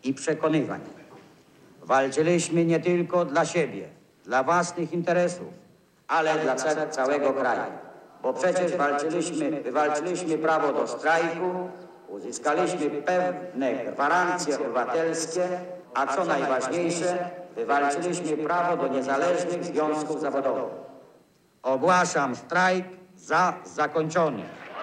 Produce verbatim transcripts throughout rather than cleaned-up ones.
i przekonywań. Walczyliśmy nie tylko dla siebie, dla własnych interesów, ale dla ca- całego kraju. Bo przecież walczyliśmy, wywalczyliśmy prawo do strajku, uzyskaliśmy pewne gwarancje obywatelskie, a co najważniejsze, wywalczyliśmy prawo do niezależnych związków zawodowych. Ogłaszam strajk za zakończony.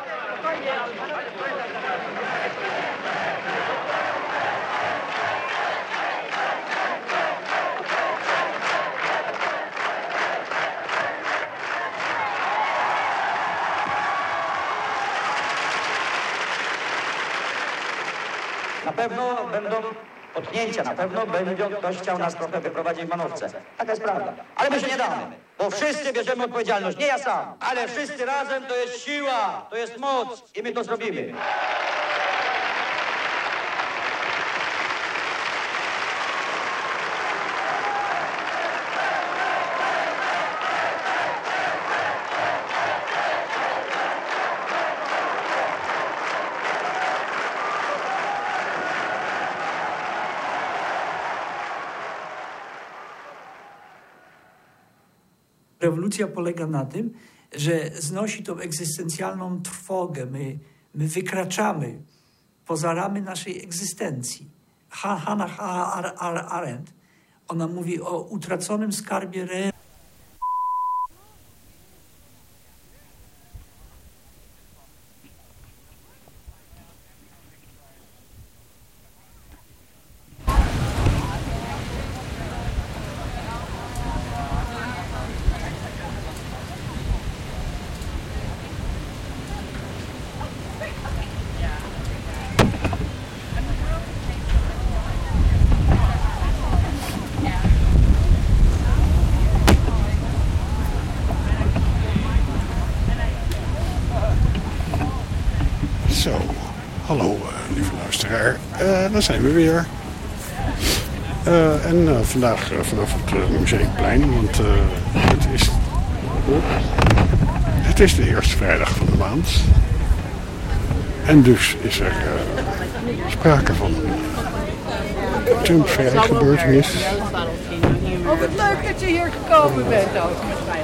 Na pewno będą potknięcia, na pewno będzie ktoś chciał nas trochę wyprowadzić w manowce. Taka jest prawda. Ale my się nie damy, bo wszyscy bierzemy odpowiedzialność, nie ja sam, ale wszyscy razem to jest siła, to jest moc i my to zrobimy. Rewolucja polega na tym, że znosi tą egzystencjalną trwogę. My, my wykraczamy poza ramy naszej egzystencji. Hannah Arendt, ona mówi o utraconym skarbie re... Zo, hallo uh, lieve luisteraar, uh, daar zijn we weer. Uh, en uh, vandaag uh, vanaf het uh, Museumplein, want uh, het, is, uh, het is de eerste vrijdag van de maand. En dus is er uh, sprake van een Trump-vrij gebeurtenis. Oh, wat leuk dat je hier gekomen bent ook.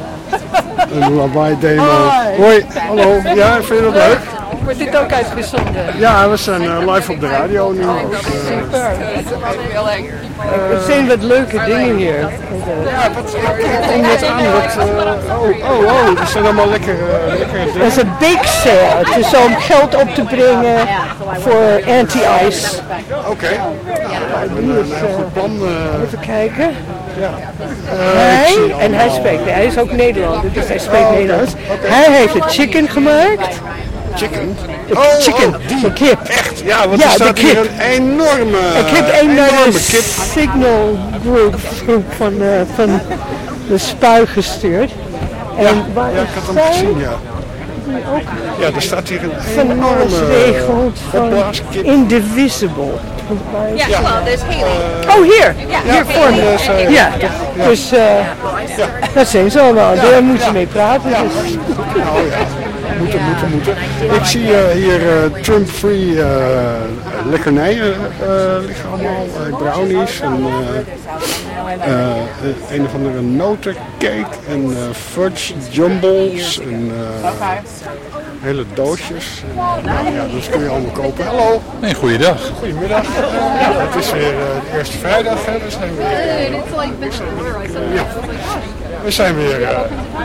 Een lawaai-demo. Hoi, hallo. Ja, vind je dat leuk? Wordt dit ook uitgezonden? Ja, we zijn uh, live op de radio nu. Oh, ook, uh, super. Heel lekker. Er zijn wat leuke dingen hier. Ja, wat, ik kom net aan. Wat, uh, oh, oh, oh, dat zijn allemaal lekkere, lekkere dingen. Dat is een bake sale. Het is om geld op te brengen voor anti-ice. Oké. Okay. Ja, ik ben een heel goed plan. Uh, Even kijken. Ja. Uh, hij, en hij spreekt, hij is ook Nederlander, dus hij spreekt oh, Nederlands. Okay. Hij heeft een chicken gemaakt. Chicken? Oh, chicken, oh, die. Een kip. Echt? Ja, want ja, er staat de hier kip. een enorme Ik heb een naar de kip. signal group, groep van, uh, van de spui gestuurd. En ja, waar ja, ik had hem gezien, ja. Ook ja, er staat hier een van enorme alles regelt van Indivisible. Ja, yeah, well, there's Haley. Uh, oh, hier. Ja, hier voor me. Dus, uh, ja. ja, dus uh, ja. dat zijn ze allemaal. Ja. Daar moet je mee praten. Ja. Dus. Nou ja, moeten, moeten, moeten. Ik zie uh, hier uh, Trump-free uh, lekkernijen uh, liggen allemaal. Uh, brownies en uh, uh, een of andere notencake en uh, fudge jumbles en uh, hele doosjes. En, uh, ja, dat kun je allemaal kopen. Hallo. Nee, goeiedag. Goedemiddag. Ja, het is weer uh, de eerste vrijdag. Hè. We zijn weer, uh, ja. We zijn weer uh,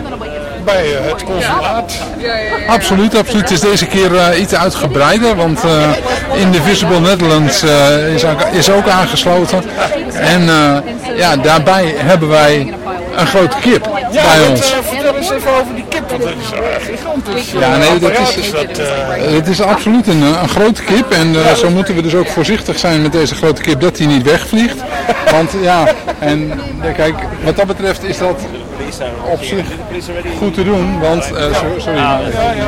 bij uh, het consulaat. Absoluut, absoluut. Het is deze keer uh, iets uitgebreider, want uh, Indivisible Netherlands uh, is, ook, is ook aangesloten. En uh, ja, daarbij hebben wij een grote kip ja, bij want, ons. Uh, vertel eens even over die kip, want dat is uh, gigantisch. Ja, nee, dat is, is, dat, uh... het is absoluut een, een grote kip en uh, zo moeten we dus ook voorzichtig zijn met deze grote kip dat hij niet wegvliegt. Want ja, en kijk, wat dat betreft is dat op zich goed te doen, want, uh, sorry, sorry. Ja, ja, ja.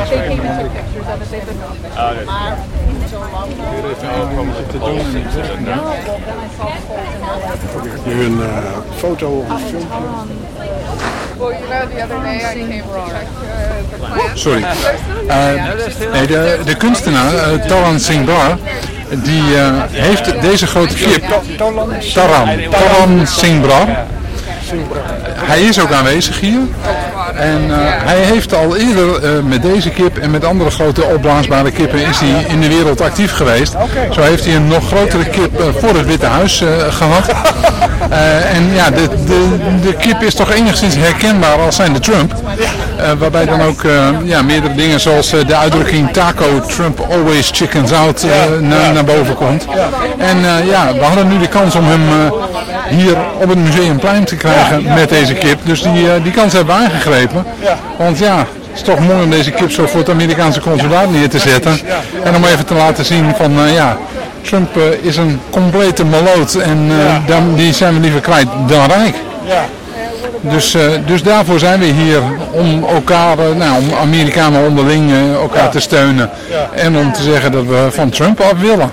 te doen. Nu een uh, foto of een filmpje. Sorry. Uh, nee, de, de kunstenaar, uh, Talan Singh Bar, die uh, heeft deze grote kip, Taran, Taran Singbrar. Hij is ook aanwezig hier. En uh, hij heeft al eerder uh, met deze kip en met andere grote opblaasbare kippen is hij in de wereld actief geweest. Zo heeft hij een nog grotere kip uh, voor het Witte Huis uh, gehad. Uh, en ja, de, de, de kip is toch enigszins herkenbaar als zijn de Trump. Uh, waarbij dan ook uh, ja, meerdere dingen zoals uh, de uitdrukking taco Trump always chickens out uh, na, naar boven komt. En uh, ja, we hadden nu de kans om hem uh, hier op het Museumplein te krijgen met deze kip. Dus die, uh, die kans hebben we aangegrepen. Want ja, het is toch mooi om deze kip zo voor het Amerikaanse consulaat neer te zetten. En om even te laten zien van uh, ja, Trump uh, is een complete maloot en uh, dan, die zijn we liever kwijt dan rijk. Dus, uh, dus daarvoor zijn we hier om elkaar, uh, nou, om Amerikanen onderling uh, elkaar te steunen. En om te zeggen dat we van Trump af willen.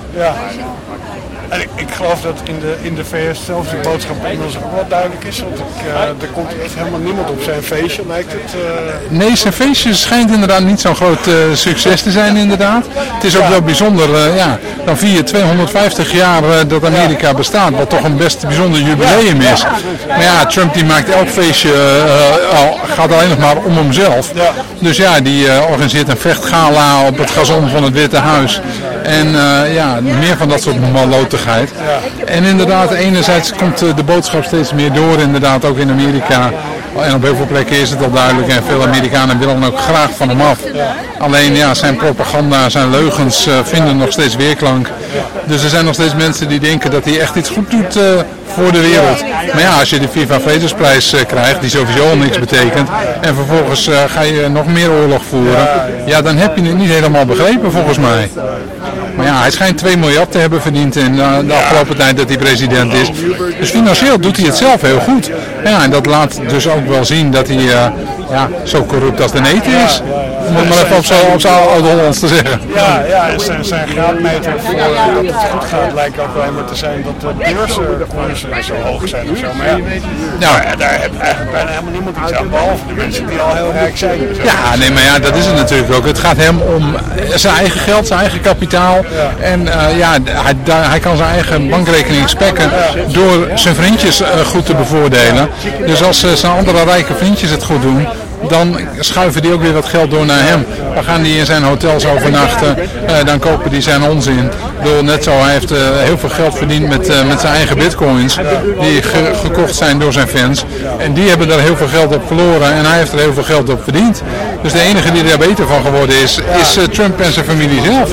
En ik, ik geloof dat in de, in de V S zelfs de boodschap inmiddels ook wel duidelijk is. Want ik, uh, er komt echt helemaal niemand op zijn feestje, lijkt het. Uh... Nee, zijn feestje schijnt inderdaad niet zo'n groot uh, succes te zijn inderdaad. Het is ook wel bijzonder, uh, ja, dan vier je tweehonderdvijftig jaar uh, dat Amerika bestaat, wat toch een best bijzonder jubileum is. Maar ja, Trump die maakt elk feestje, uh, al, gaat alleen nog maar om hemzelf. Dus ja, die uh, organiseert een vechtgala op het gazon van het Witte Huis. En uh, ja, meer van dat soort malotigheid. En inderdaad, enerzijds komt uh, de boodschap steeds meer door, inderdaad ook in Amerika. En op heel veel plekken is het al duidelijk en veel Amerikanen willen ook graag van hem af. Alleen ja, zijn propaganda, zijn leugens uh, vinden nog steeds weerklank. Dus er zijn nog steeds mensen die denken dat hij echt iets goed doet uh, voor de wereld. Maar ja, als je de FIFA Vredesprijs uh, krijgt, die sowieso al niks betekent, en vervolgens uh, ga je nog meer oorlog voeren, ja, dan heb je het niet helemaal begrepen volgens mij. Maar ja, hij schijnt twee miljard te hebben verdiend in uh, de afgelopen tijd dat hij president is. Dus financieel doet hij het zelf heel goed. Ja, en dat laat dus ook wel zien dat hij uh, ja, zo corrupt als de neet is. Om het maar even op zo'n zo oud-Hollands te zeggen. Ja, ja, en zijn, zijn graadmeter voor dat het goed gaat lijkt ook wel maar te zijn dat de beurzen zo hoog zijn of zo. Maar ja, nou, ja, daar heb eigenlijk bijna helemaal niemand iets aan, behalve de mensen die al heel rijk zijn. Ja, nee, maar ja, dat is het natuurlijk ook. Het gaat hem om zijn eigen geld, zijn eigen kapitaal. En uh, ja, hij, hij kan zijn eigen bankrekening spekken door zijn vriendjes uh, goed te bevoordelen. Dus als uh, zijn andere rijke vriendjes het goed doen, dan schuiven die ook weer wat geld door naar hem. Dan gaan die in zijn hotels overnachten, uh, dan kopen die zijn onzin. Bedoel, net zo, hij heeft uh, heel veel geld verdiend met, uh, met zijn eigen bitcoins, die ge gekocht zijn door zijn fans. En die hebben daar heel veel geld op verloren en hij heeft er heel veel geld op verdiend. Dus de enige die er beter van geworden is, is uh, Trump en zijn familie zelf.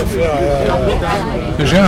Dus ja.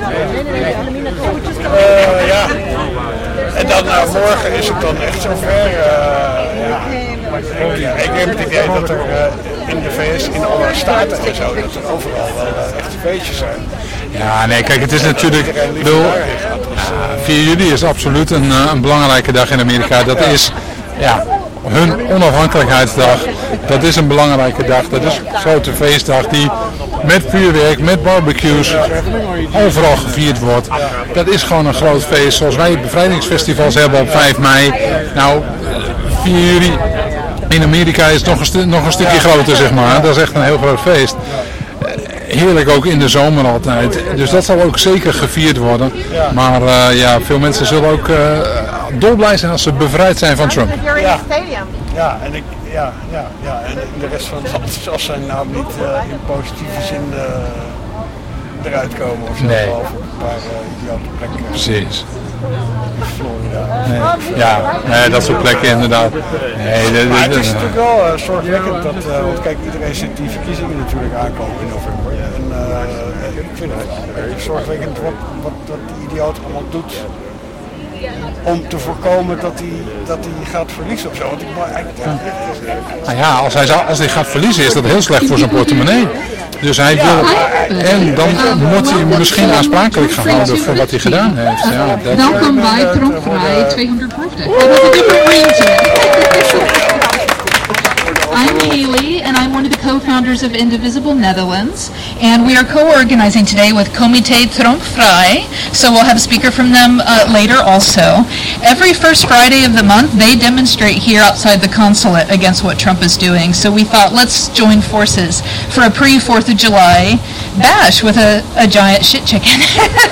Uh, ja. En dan uh, morgen is het dan echt zover. Uh, ja. Ja, ik heb het idee dat er uh, in de V S, in alle staten en zo, dat er overal wel uh, echte feestjes zijn. Ja, nee, kijk, het is natuurlijk, bedoel, ja, vier juli is absoluut een, uh, een belangrijke dag in Amerika. Dat is, ja, hun onafhankelijkheidsdag. Dat is een belangrijke dag. Dat is een grote feestdag die met vuurwerk, met barbecues, overal gevierd wordt. Dat is gewoon een groot feest. Zoals wij bevrijdingsfestivals hebben op vijf mei. Nou, vier juli in Amerika is het nog een, stu nog een stukje groter, zeg maar. Dat is echt een heel groot feest. Heerlijk ook in de zomer altijd. Dus dat zal ook zeker gevierd worden. Maar uh, ja, veel mensen zullen ook uh, dolblij zijn als ze bevrijd zijn van Trump. Ja, ja en ik, ja, ja, ja, en de rest van het land zal zijn nou niet uh, in positieve zin uh, eruit komen of zo. Nee. Behalve een paar uh, idiote plekken. Precies. Florida. Nee. Ja, nee, dat soort plekken inderdaad. Nee, de, de, de, maar het is natuurlijk wel uh, zorgwekkend dat, uh, want kijk, iedereen ziet die verkiezingen natuurlijk aankomen in november. En uh, ik vind het uh, zorgwekkend wat, wat, wat die idioot allemaal doet om te voorkomen dat hij, dat hij gaat verliezen of zo. Want ik, ja. Nou ja, als hij, als hij gaat verliezen is dat heel slecht voor zijn portemonnee. Dus hij wil, en dan moet hij misschien aansprakelijk gehouden voor wat hij gedaan heeft. Ja, dat, welkom bij Trumpvrij tweehonderd Birthday. We have a different range. I'm Haley, and I'm one of the co-founders of Indivisible Netherlands, and we are co-organizing today with Comité Trump Vrij, so we'll have a speaker from them uh, later also. Every first Friday of the month, they demonstrate here outside the consulate against what Trump is doing, so we thought let's join forces for a pre-fourth of July bash with a, a giant shit chicken.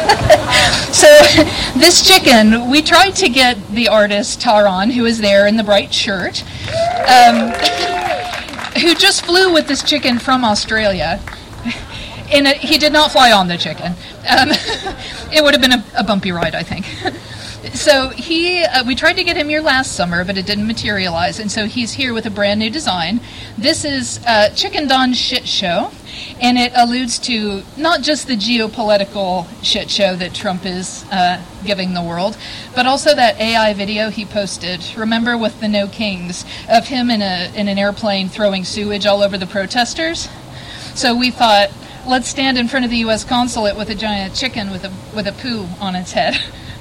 So this chicken, we tried to get the artist Taran, who is there in the bright shirt, um, who just flew with this chicken from Australia. And it, he did not fly on the chicken. Um, it would have been a, a bumpy ride, I think. So he, uh, we tried to get him here last summer, but it didn't materialize, and so he's here with a brand new design. This is uh, Chicken Don Shit Show, and it alludes to not just the geopolitical shit show that Trump is uh, giving the world, but also that A I video he posted, remember, with the No Kings, of him in a in an airplane throwing sewage all over the protesters. So we thought, let's stand in front of the U S consulate with a giant chicken with a with a poo on its head.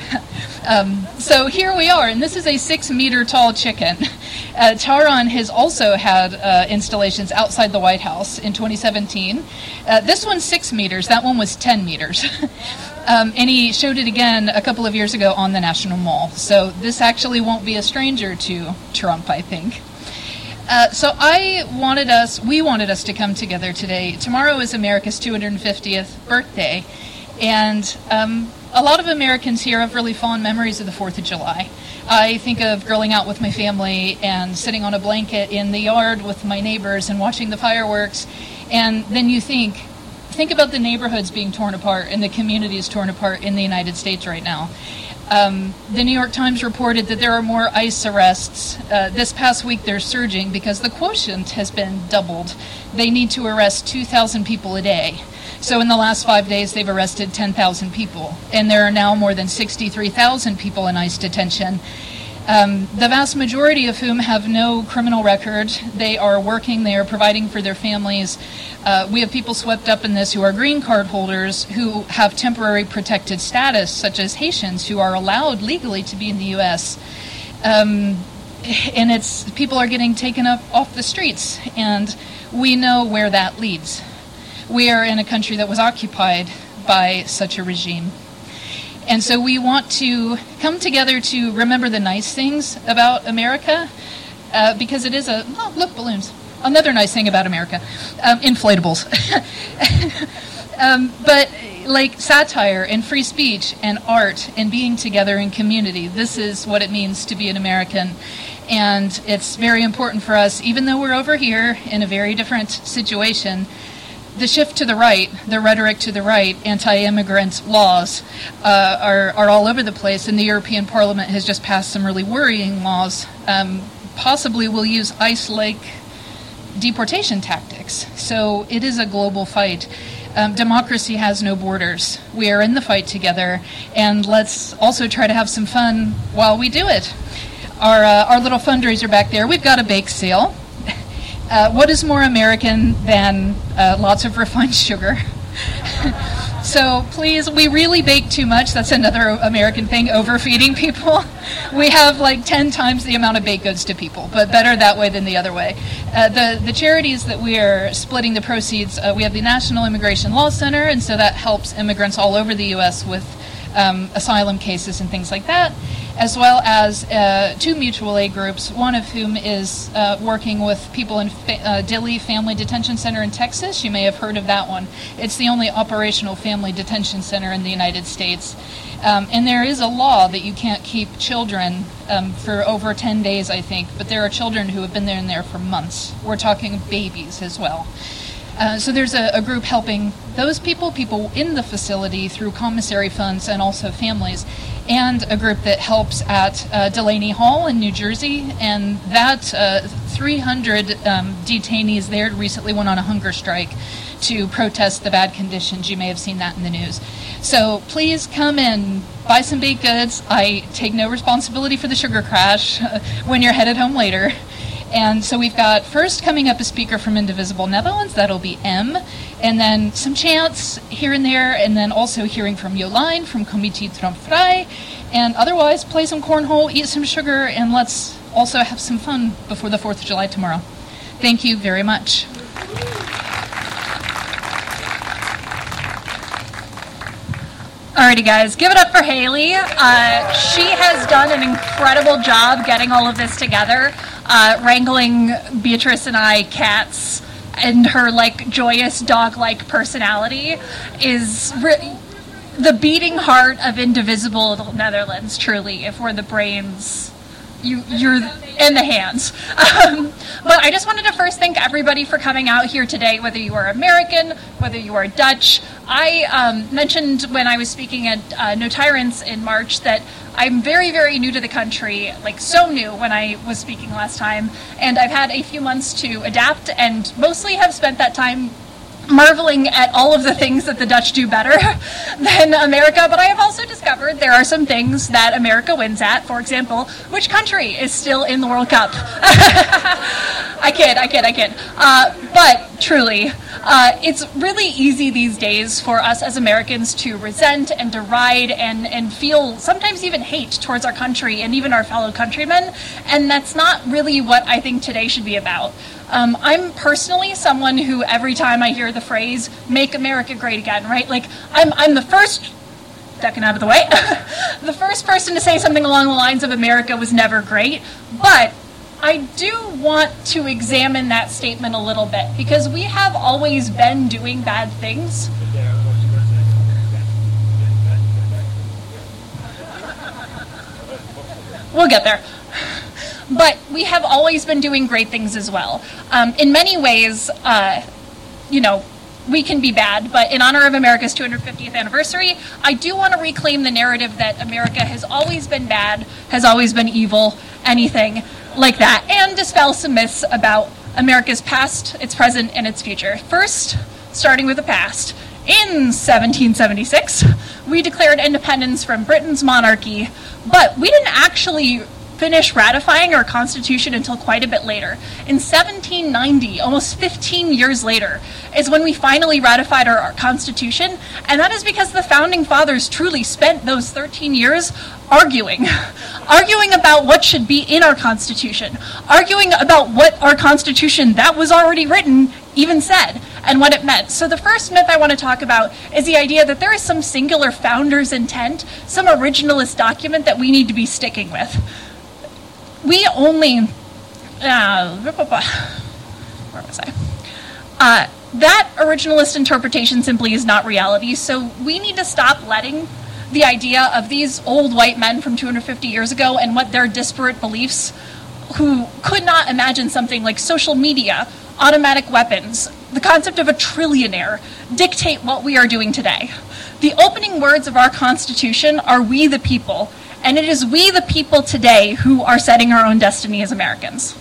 Um, so here we are, and this is a six-meter tall chicken. Uh, Taran has also had uh, installations outside the White House in twenty seventeen. Uh, this one's six meters. That one was ten meters. um, and he showed it again a couple of years ago on the National Mall. So this actually won't be a stranger to Trump, I think. Uh, so I wanted us, we wanted us to come together today. Tomorrow is America's two hundred fiftieth birthday, and um, a lot of Americans here have really fond memories of the fourth of July. I think of grilling out with my family and sitting on a blanket in the yard with my neighbors and watching the fireworks. And then you think, think about the neighborhoods being torn apart and the communities torn apart in the United States right now. Um, the New York Times reported that there are more ICE arrests. Uh, this past week they're surging because the quotient has been doubled. They need to arrest two thousand people a day. So in the last five days, they've arrested ten thousand people, and there are now more than sixty-three thousand people in ICE detention, um, the vast majority of whom have no criminal record. They are working, they are providing for their families. Uh, we have people swept up in this who are green card holders who have temporary protected status, such as Haitians, who are allowed legally to be in the U S Um, and it's people are getting taken up off the streets, and we know where that leads. We are in a country that was occupied by such a regime. And so we want to come together to remember the nice things about America, uh, because it is a, oh, look, balloons. Another nice thing about America, um, inflatables. um, but like satire and free speech and art and being together in community, this is what it means to be an American. And it's very important for us, even though we're over here in a very different situation. The shift to the right, the rhetoric to the right, anti-immigrant laws uh, are, are all over the place, and the European Parliament has just passed some really worrying laws. Um, possibly will use ICE-like deportation tactics. So it is a global fight. Um, democracy has no borders. We are in the fight together, and let's also try to have some fun while we do it. Our, uh, our little fundraiser back there, we've got a bake sale. Uh, what is more American than uh, lots of refined sugar? So please, we really bake too much. That's another American thing, overfeeding people. We have like ten times the amount of baked goods to people, but better that way than the other way. Uh, the, the charities that we are splitting the proceeds, uh, we have the National Immigration Law Center, and so that helps immigrants all over the U S with um, asylum cases and things like that, as well as uh, two mutual aid groups, one of whom is uh, working with people in fa- uh, Dilley Family Detention Center in Texas. You may have heard of that one. It's the only operational family detention center in the United States. Um, and there is a law that you can't keep children um, for over ten days, I think, but there are children who have been there in there for months. We're talking babies as well. Uh, so there's a, a group helping those people, people in the facility through commissary funds and also families, and a group that helps at uh, Delaney Hall in New Jersey, and that uh, three hundred um, detainees there recently went on a hunger strike to protest the bad conditions. You may have seen that in the news. So please come in, buy some baked goods. I take no responsibility for the sugar crash when you're headed home later. And so we've got first coming up a speaker from Indivisible Netherlands, that'll be M, and then some chants here and there, and then also hearing from Jolijn from Comité Trump Vrij, and otherwise play some cornhole, eat some sugar, and let's also have some fun before the fourth of July tomorrow. Thank you very much. Alrighty, guys, give it up for Haley. Uh, she has done an incredible job getting all of this together, uh, wrangling Beatrice and I cats, and her like joyous dog-like personality is re- the beating heart of Indivisible Netherlands. Truly, if we're the brains, you you're in the hands. Um, but I just wanted to first thank everybody for coming out here today, whether you are American, whether you are Dutch. I um, mentioned when I was speaking at uh, No Tyrants in March that I'm very, very new to the country, like so new when I was speaking last time, and I've had a few months to adapt and mostly have spent that time marveling at all of the things that the Dutch do better than America, but I have also discovered there are some things that America wins at. For example, which country is still in the World Cup? I kid, I kid, I kid. Uh, but truly, uh, it's really easy these days for us as Americans to resent and deride and, and feel sometimes even hate towards our country and even our fellow countrymen, and that's not really what I think today should be about. Um, I'm personally someone who every time I hear the phrase, make America great again, right? Like, I'm, I'm the first, ducking out of the way, the first person to say something along the lines of America was never great, but I do want to examine that statement a little bit, because we have always been doing bad things. We'll get there. But we have always been doing great things as well. Um, in many ways, uh, you know, we can be bad, but in honor of America's two hundred fiftieth anniversary, I do want to reclaim the narrative that America has always been bad, has always been evil, anything like that, and dispel some myths about America's past, its present, and its future. First, starting with the past. In seventeen seventy-six, we declared independence from Britain's monarchy, but we didn't actually finish ratifying our Constitution until quite a bit later. In seventeen ninety, almost fifteen years later, is when we finally ratified our, our Constitution, and that is because the Founding Fathers truly spent those thirteen years arguing, arguing about what should be in our Constitution, arguing about what our Constitution that was already written even said, and what it meant. So the first myth I want to talk about is the idea that there is some singular founder's intent, some originalist document that we need to be sticking with. We only, uh, where was I? Uh, that originalist interpretation simply is not reality, so we need to stop letting the idea of these old white men from two hundred fifty years ago and what their disparate beliefs, who could not imagine something like social media, automatic weapons, the concept of a trillionaire, dictate what we are doing today. The opening words of our Constitution are "we the people," and it is we the people today who are setting our own destiny as Americans.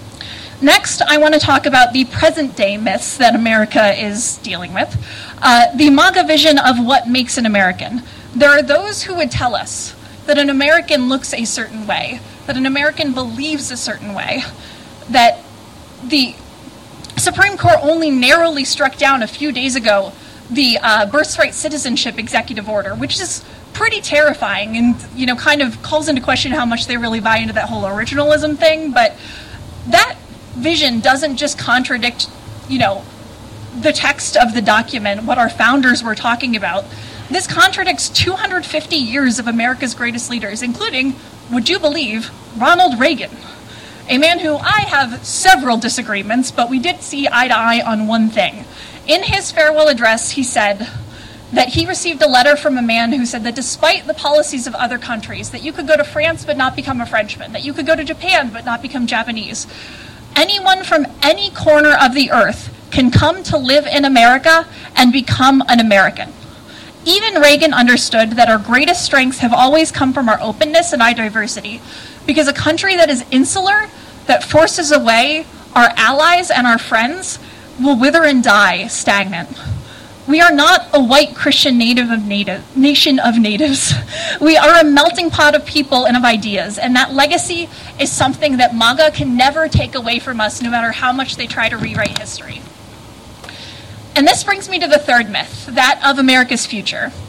Next, I want to talk about the present-day myths that America is dealing with. Uh, the MAGA vision of what makes an American. There are those who would tell us that an American looks a certain way, that an American believes a certain way, that the Supreme Court only narrowly struck down a few days ago the uh, birthright citizenship executive order, which is pretty terrifying and, you know, kind of calls into question how much they really buy into that whole originalism thing. But that vision doesn't just contradict, you know, the text of the document, what our founders were talking about. This contradicts two hundred fifty years of America's greatest leaders, including, would you believe, Ronald Reagan, a man who I have several disagreements, but we did see eye to eye on one thing. In his farewell address, he said that he received a letter from a man who said that despite the policies of other countries, that you could go to France but not become a Frenchman, that you could go to Japan but not become Japanese, anyone from any corner of the earth can come to live in America and become an American. Even Reagan understood that our greatest strengths have always come from our openness and our diversity, because a country that is insular, that forces away our allies and our friends, will wither and die stagnant. We are not a white Christian native of native, nation of natives. We are a melting pot of people and of ideas, and that legacy is something that MAGA can never take away from us, no matter how much they try to rewrite history. And this brings me to the third myth, that of America's future.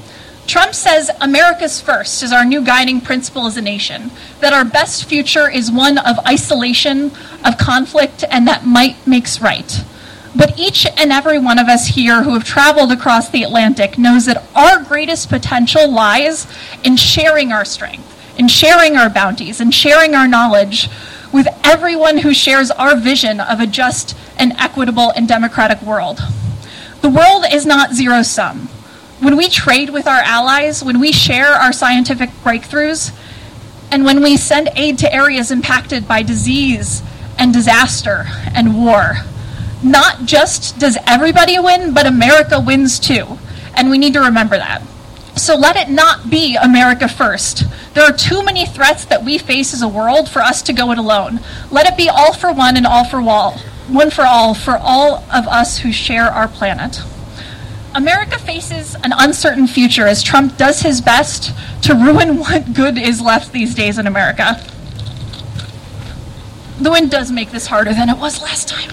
Trump says America's first is our new guiding principle as a nation, that our best future is one of isolation, of conflict, and that might makes right. But each and every one of us here who have traveled across the Atlantic knows that our greatest potential lies in sharing our strength, in sharing our bounties, in sharing our knowledge with everyone who shares our vision of a just and equitable and democratic world. The world is not zero-sum. When we trade with our allies, when we share our scientific breakthroughs, and when we send aid to areas impacted by disease and disaster and war, not just does everybody win, but America wins too. And we need to remember that. So let it not be America first. There are too many threats that we face as a world for us to go it alone. Let it be all for one and all for all. One for all, for all of us who share our planet. America faces an uncertain future as Trump does his best to ruin what good is left these days in America. The wind does make this harder than it was last time.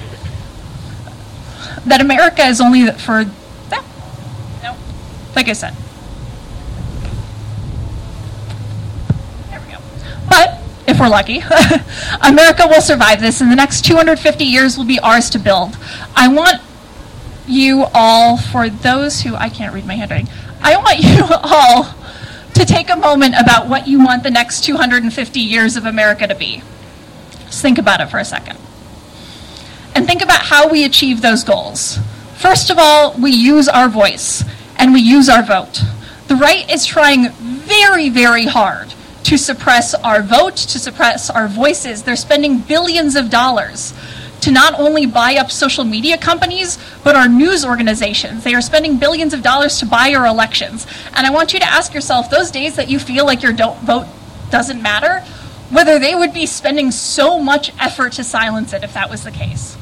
That America is only for that. No, like I said. There we go. But if we're lucky, America will survive this, and the next two hundred fifty years will be ours to build. I want you all, for those who, I can't read my handwriting, I want you all to take a moment about what you want the next two hundred fifty years of America to be. Just think about it for a second. And think about how we achieve those goals. First of all, we use our voice and we use our vote. The right is trying very, very hard to suppress our vote, to suppress our voices. They're spending billions of dollars to not only buy up social media companies, but our news organizations. They are spending billions of dollars to buy our elections. And I want you to ask yourself, those days that you feel like your don't vote doesn't matter, whether they would be spending so much effort to silence it if that was the case.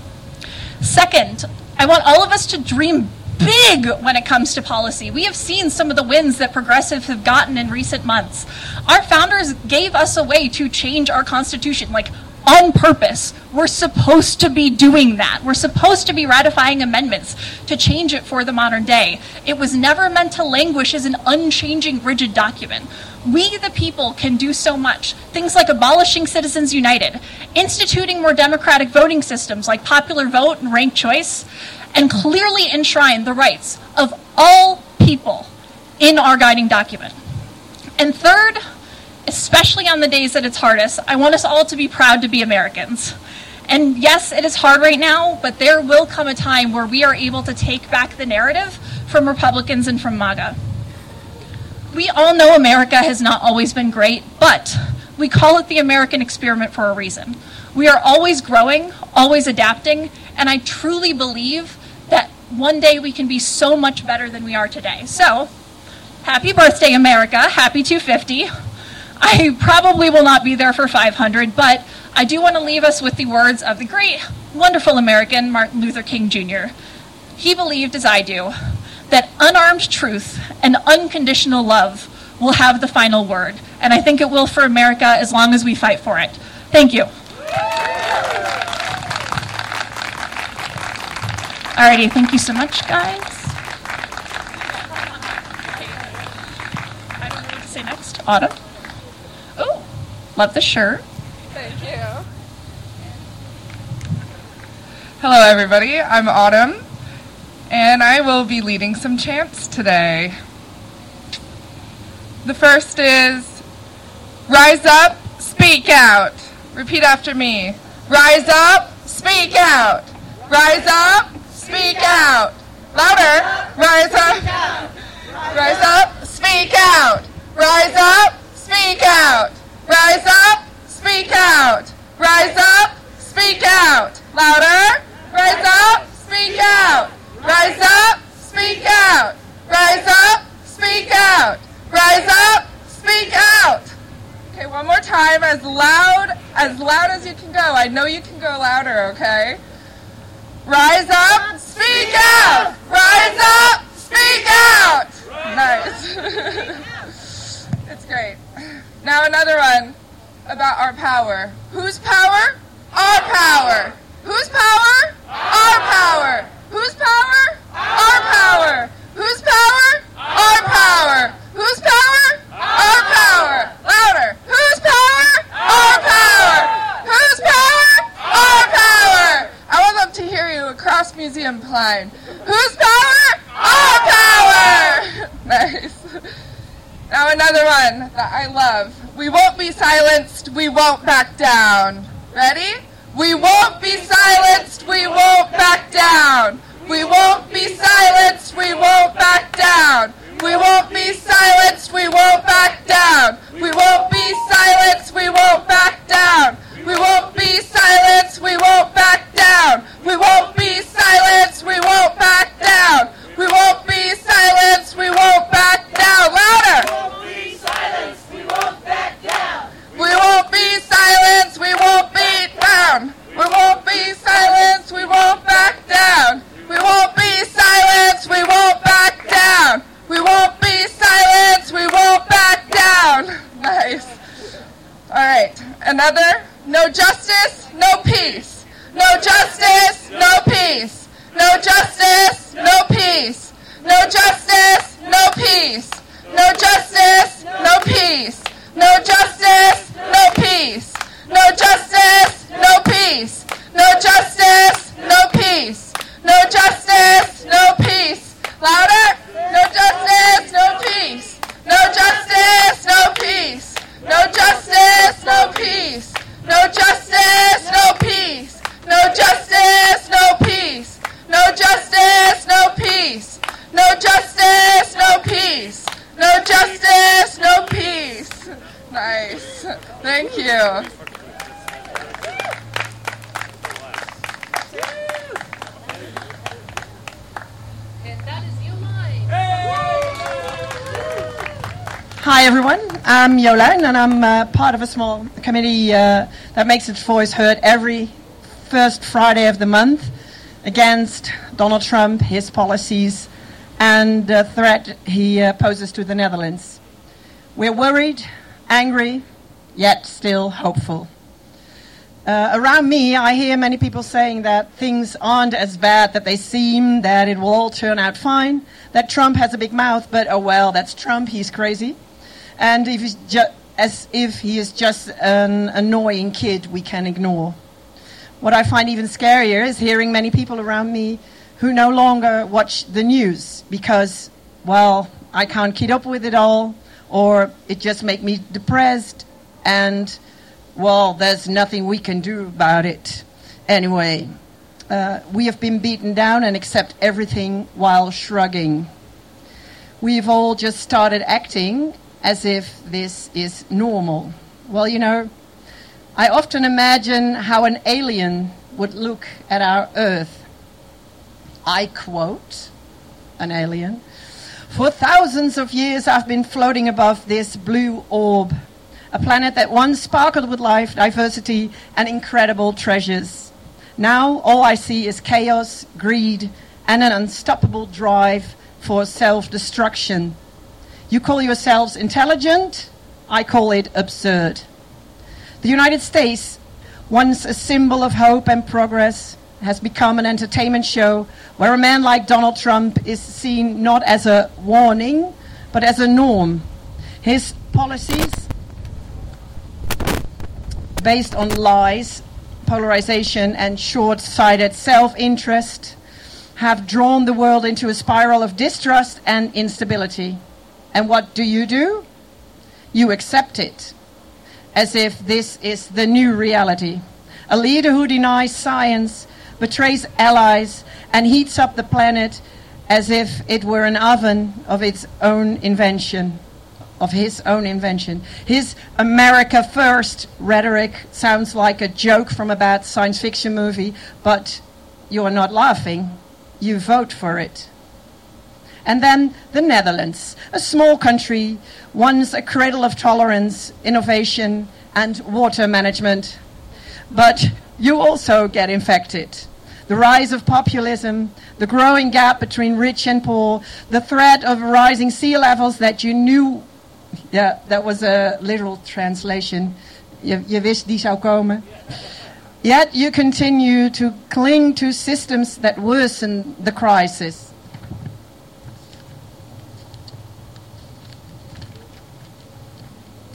Second, I want all of us to dream big when it comes to policy. We have seen some of the wins that progressives have gotten in recent months. Our founders gave us a way to change our Constitution, like on purpose. We're supposed to be doing that. We're supposed to be ratifying amendments to change it for the modern day. It was never meant to languish as an unchanging, rigid document. We, the people, can do so much. Things like abolishing Citizens United, instituting more democratic voting systems like popular vote and ranked choice, and clearly enshrine the rights of all people in our guiding document. And third, especially on the days that it's hardest, I want us all to be proud to be Americans. And yes, it is hard right now, but there will come a time where we are able to take back the narrative from Republicans and from MAGA. We all know America has not always been great, but we call it the American experiment for a reason. We are always growing, always adapting, and I truly believe that one day we can be so much better than we are today. So, happy birthday, America. Happy two fifty. I probably will not be there for five hundred, but I do want to leave us with the words of the great, wonderful American Martin Luther King Junior He believed, as I do, that unarmed truth and unconditional love will have the final word. And I think it will for America as long as we fight for it. Thank you. Alrighty, thank you so much, guys. I don't know what to say next. Autumn? Oh, love the shirt. Thank you. Hello, everybody. I'm Autumn, and I will be leading some chants today. The first is, rise up, speak out. Repeat after me. Rise up, speak out. Rise up, speak out. Louder. Rise up. Rise up, speak out. Rise up, speak out. Rise up, speak out. Rise up, speak out. Louder. Rise up, speak out. Rise up, speak out. Rise up, speak out. Rise up, speak out. Okay, one more time, as loud, as loud as you can go. I know you can go louder, okay? Rise up, speak out. Rise up, speak out. Nice. It's great. Now another one about our power. Whose power? Our power. Whose power? Our power. Whose power? Our power. Whose power? Our power. power. Whose power? Our power. Louder. Whose power? Our power. Whose power? Our power. I would love to hear you across Museum Plein. Whose power? Our power. Nice. Now another one that I love. We won't be silenced. We won't back down. Ready? We won't be silenced. We won't back down. We won't be silenced. We won't back down. We won't be silenced. We won't back down. We won't be silenced. We won't back down. We won't be silenced. We won't back down. We won't be silenced. We won't back down. We won't be silenced. We won't back down. Louder. We won't be silenced. We won't back down. We won't be silenced. We won't be down. We won't be silenced. We won't back down. We won't be silenced. We won't back down. We won't be silenced. We won't back down. Nice. All right. Another. No justice, no peace. No justice, no peace. No justice, no peace. No justice, no peace. No justice, no peace. No justice, no peace. No justice, no peace. No justice, no peace. No justice, no peace. Louder. No justice, no peace. No justice, no peace. No justice, no peace. No justice, no peace. No justice, no peace. No justice, no peace. No justice, no peace. No justice, no peace. Nice. Thank you. Hi everyone, I'm Jolijn and I'm uh, part of a small committee uh, that makes its voice heard every first Friday of the month against Donald Trump, his policies and the threat he uh, poses to the Netherlands. We're worried, angry, yet still hopeful. Uh, around me I hear many people saying that things aren't as bad that they seem, that it will all turn out fine, that Trump has a big mouth, but oh well, that's Trump, he's crazy. And if he's ju- as if he is just an annoying kid we can ignore. What I find even scarier is hearing many people around me who no longer watch the news because, well, I can't keep up with it all, or it just makes me depressed, and, well, there's nothing we can do about it. Anyway, uh, we have been beaten down and accept everything while shrugging. We've all just started acting as if this is normal. Well, you know, I often imagine how an alien would look at our Earth. I quote an alien, "For thousands of years I've been floating above this blue orb, a planet that once sparkled with life, diversity, and incredible treasures. Now all I see is chaos, greed, and an unstoppable drive for self-destruction. You call yourselves intelligent? I call it absurd. The United States, once a symbol of hope and progress, has become an entertainment show where a man like Donald Trump is seen not as a warning, but as a norm. His policies, based on lies, polarization, and short-sighted self-interest, have drawn the world into a spiral of distrust and instability. And what do you do? You accept it, as if this is the new reality. A leader who denies science, betrays allies, and heats up the planet as if it were an oven of its own invention, of his own invention. His America First rhetoric sounds like a joke from a bad science fiction movie, but you are not laughing. You vote for it. And then the Netherlands, a small country, once a cradle of tolerance, innovation, and water management. But you also get infected. The rise of populism, the growing gap between rich and poor, the threat of rising sea levels that you knew, yeah, that was a literal translation, je, je wist die zou komen. Yet you continue to cling to systems that worsen the crisis.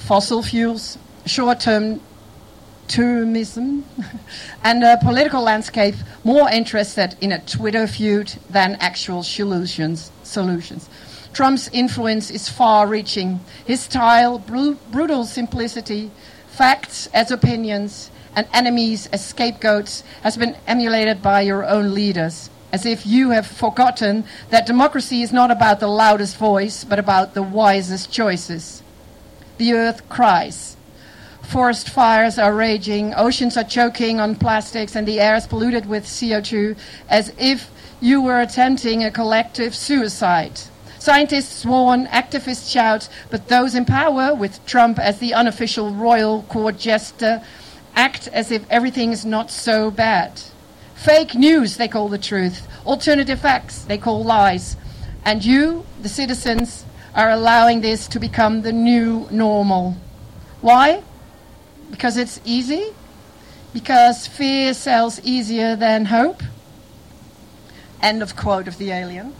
fossil fuels, short-term termism, and a political landscape more interested in a Twitter feud than actual solutions. solutions. Trump's influence is far-reaching. His style, br- brutal simplicity, facts as opinions, and enemies as scapegoats has been emulated by your own leaders, as if you have forgotten that democracy is not about the loudest voice, but about the wisest choices. The earth cries. Forest fires are raging, oceans are choking on plastics, and the air is polluted with C O two, as if you were attempting a collective suicide. Scientists warn, activists shout, but those in power, with Trump as the unofficial royal court jester, act as if everything is not so bad. Fake news, they call the truth. Alternative facts, they call lies. And you, the citizens, are allowing this to become the new normal. Why? Because it's easy? Because fear sells easier than hope? End of quote of the alien.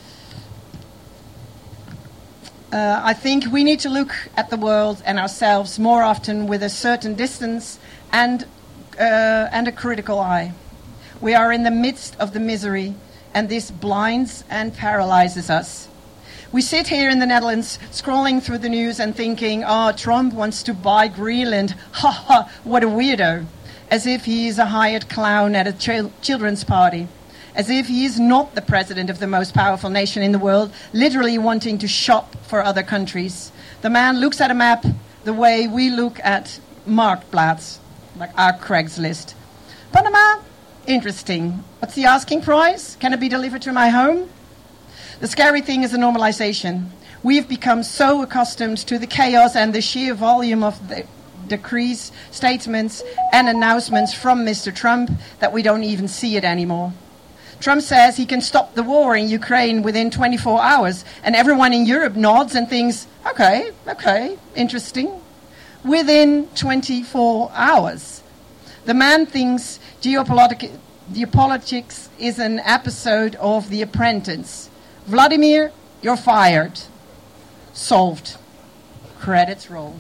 Uh, I think we need to look at the world and ourselves more often with a certain distance and, uh, and a critical eye. We are in the midst of the misery, and this blinds and paralyzes us. We sit here in the Netherlands scrolling through the news and thinking, oh, Trump wants to buy Greenland. Ha ha, what a weirdo. As if he is a hired clown at a ch- children's party. As if he is not the president of the most powerful nation in the world, literally wanting to shop for other countries. The man looks at a map the way we look at Marktplaats, like our Craigslist. Panama? Interesting. What's the asking price? Can it be delivered to my home? The scary thing is the normalization. We've become so accustomed to the chaos and the sheer volume of the decrees, statements, and announcements from Mister Trump that we don't even see it anymore. Trump says he can stop the war in Ukraine within twenty-four hours, and everyone in Europe nods and thinks, okay, okay, interesting. Within twenty-four hours. The man thinks geopolitics, geopolitics is an episode of The Apprentice. Vladimir, you're fired. Solved. Credits roll.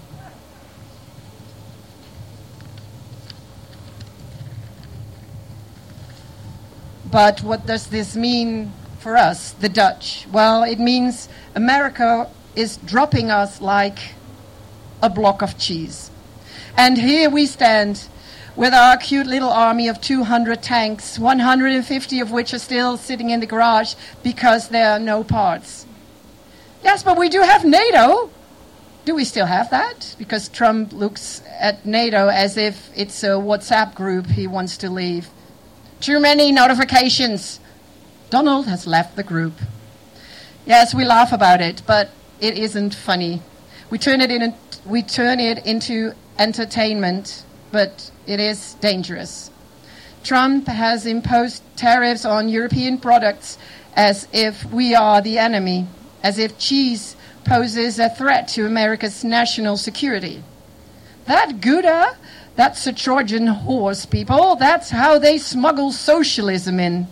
But what does this mean for us, the Dutch? Well, it means America is dropping us like a block of cheese. And here we stand with our cute little army of two hundred tanks, one hundred fifty of which are still sitting in the garage because there are no parts. Yes, but we do have NATO. Do we still have that? Because Trump looks at NATO as if it's a WhatsApp group he wants to leave. Too many notifications. Donald has left the group. Yes, we laugh about it, but it isn't funny. We turn it in, we turn it into entertainment, but it is dangerous. Trump has imposed tariffs on European products as if we are the enemy, as if cheese poses a threat to America's national security. That Gouda, that's a Trojan horse, people. That's how they smuggle socialism in.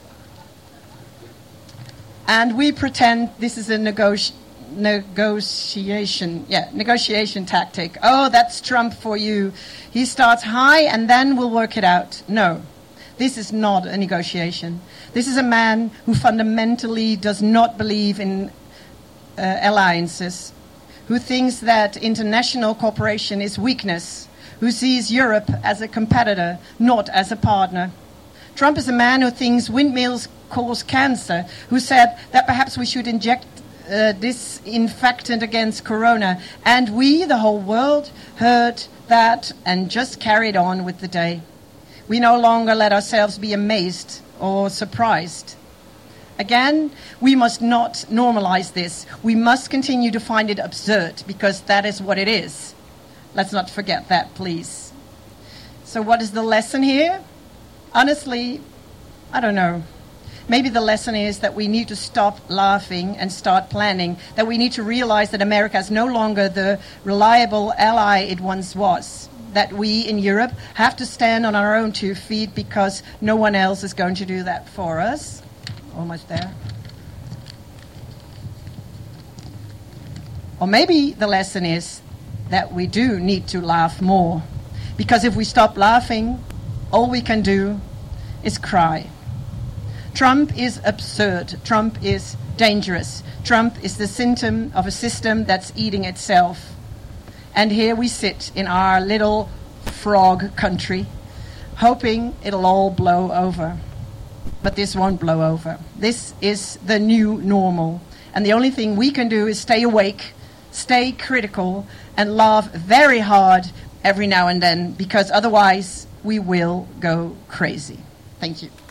And we pretend this is a negoti- negotiation, yeah, negotiation tactic. Oh, that's Trump for you. He starts high and then we'll work it out. No, this is not a negotiation. This is a man who fundamentally does not believe in uh, alliances, who thinks that international cooperation is weakness, who sees Europe as a competitor, not as a partner. Trump is a man who thinks windmills cause cancer, who said that perhaps we should inject uh, disinfectant against corona. And we, the whole world, heard that and just carried on with the day. We no longer let ourselves be amazed or surprised. Again, we must not normalize this. We must continue to find it absurd, because that is what it is. Let's not forget that, please. So what is the lesson here? Honestly, I don't know. Maybe the lesson is that we need to stop laughing and start planning, that we need to realize that America is no longer the reliable ally it once was, that we in Europe have to stand on our own two feet because no one else is going to do that for us. Almost there. Or maybe the lesson is that we do need to laugh more. Because if we stop laughing, all we can do is cry. Trump is absurd. Trump is dangerous. Trump is the symptom of a system that's eating itself. And here we sit in our little frog country, hoping it'll all blow over. But this won't blow over. This is the new normal. And the only thing we can do is stay awake, stay critical, and laugh very hard every now and then, because otherwise we will go crazy. Thank you.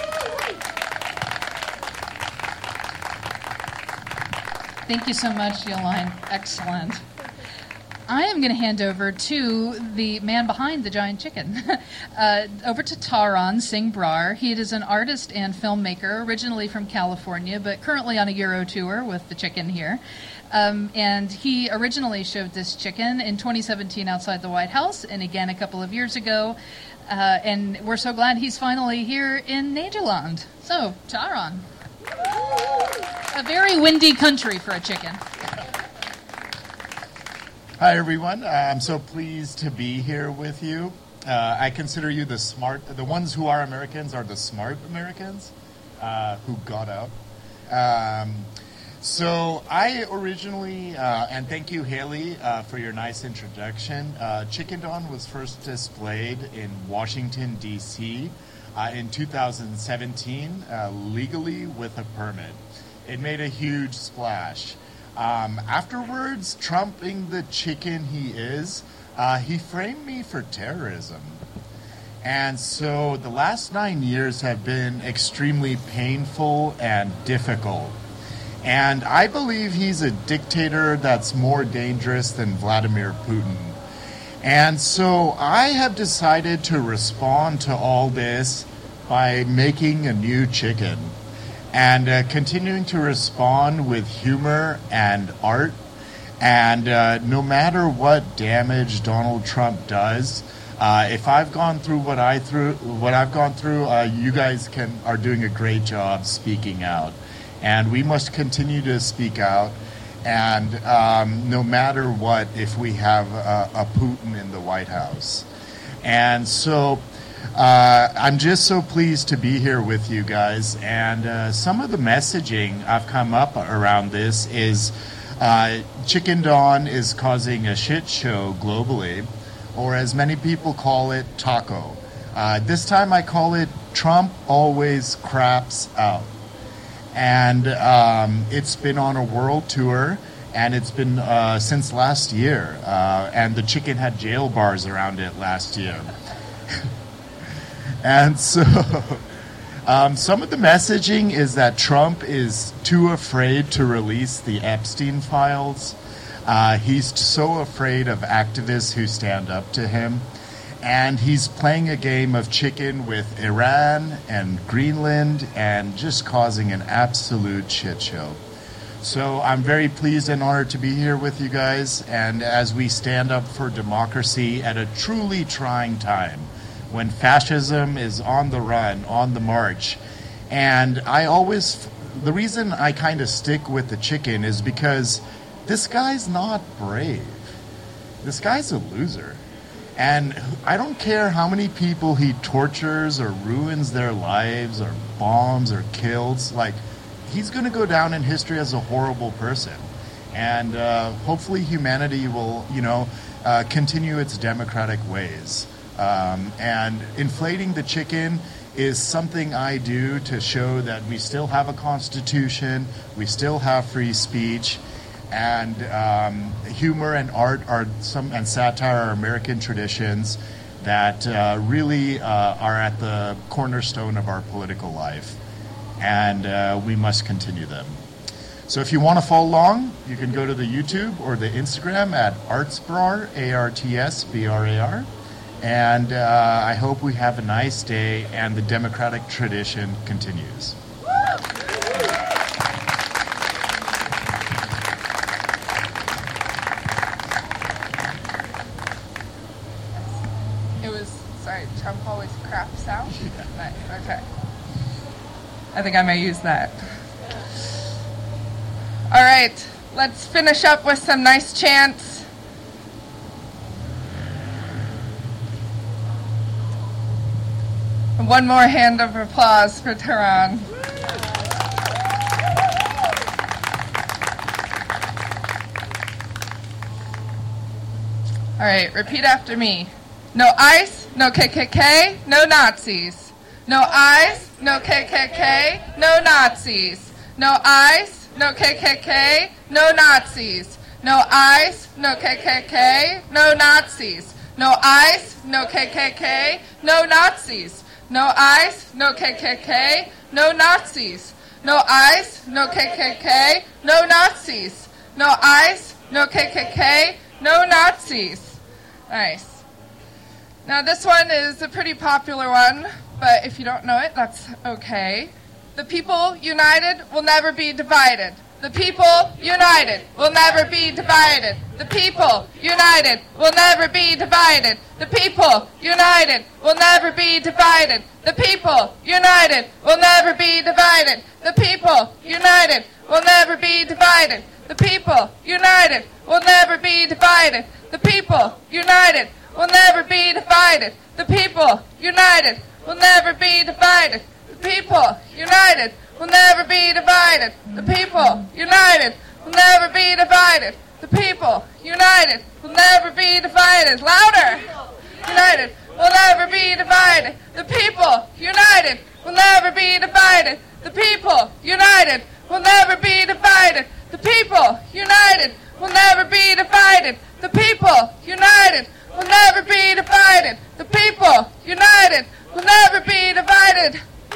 Thank you so much, Jolijn. Excellent. I am going to hand over to the man behind the giant chicken, uh, over to Taran Singh Brar. He is an artist and filmmaker, originally from California, but currently on a Euro tour with the chicken here. Um, and he originally showed this chicken in twenty seventeen outside the White House, and again a couple of years ago. Uh, and we're so glad he's finally here in Nederland. So, Taran. A very windy country for a chicken. Hi, everyone. Uh, I'm so pleased to be here with you. Uh, I consider you the smart, the ones who are Americans are the smart Americans uh, who got out. Um, so I originally, uh, and thank you, Haley, uh, for your nice introduction. Uh, Chicken Dawn was first displayed in Washington, D C uh, in two thousand seventeen, uh, legally with a permit. It made a huge splash. Um, afterwards, trumping the chicken he is, uh, he framed me for terrorism. And so the last nine years have been extremely painful and difficult. And I believe he's a dictator that's more dangerous than Vladimir Putin. And so I have decided to respond to all this by making a new chicken. And uh, continuing to respond with humor and art. And uh, no matter what damage Donald Trump does, uh, if I've gone through what I through what I've gone through, uh, you guys can are doing a great job speaking out. And we must continue to speak out. And um, no matter what, if we have a, a Putin in the White House. And so Uh, I'm just so pleased to be here with you guys, and uh, some of the messaging I've come up around this is uh, Chicken Dawn is causing a shit show globally, or as many people call it, taco. Uh, this time I call it Trump always craps out. And um, it's been on a world tour, and it's been uh, since last year, uh, and the chicken had jail bars around it last year. And so um, some of the messaging is that Trump is too afraid to release the Epstein files. Uh, he's so afraid of activists who stand up to him. And he's playing a game of chicken with Iran and Greenland and just causing an absolute shit show. So I'm very pleased and honored to be here with you guys. And as we stand up for democracy at a truly trying time, when fascism is on the run, on the march. And I always, the reason I kind of stick with the chicken is because this guy's not brave. This guy's a loser. And I don't care how many people he tortures or ruins their lives or bombs or kills, like, he's going to go down in history as a horrible person. And uh, hopefully humanity will, you know, uh, continue its democratic ways. Um, and inflating the chicken is something I do to show that we still have a constitution, we still have free speech, and um, humor and art are some and satire are American traditions that uh, really uh, are at the cornerstone of our political life, and uh, we must continue them. So if you want to follow along, you can go to the YouTube or the Instagram at artsbrar, A R T S B R A R. And uh, I hope we have a nice day and the democratic tradition continues. It was, sorry, Trump always craps out? Yeah. Nice, okay. I think I may use that. All right, let's finish up with some nice chants. One more hand of applause for Tehran. All right, repeat after me. No ICE, no K K K, no Nazis. No ICE, no K K K, no Nazis. No ICE, no K K K, no Nazis. No ICE, no K K K, no Nazis. No ICE, no K K K, no Nazis. No ICE, no K K K, no Nazis. No ICE, no K K K, no Nazis. No ICE, no K K K, no Nazis. Nice. Now this one is a pretty popular one, but if you don't know it, that's okay. The people united will never be divided. The people united will never be divided. The people united will never be divided. The people united will never be divided. The people united will never be divided. The people united will never be divided. The people united will never be divided. The people united will never be divided. The people united will never be divided. The people united will never be divided. The people united will never be divided. The people united will never be divided. Louder! United will never be divided. The people united will never be divided. The people united will never be divided. The people united will never be divided. The people united will never be divided. The people united will never be divided.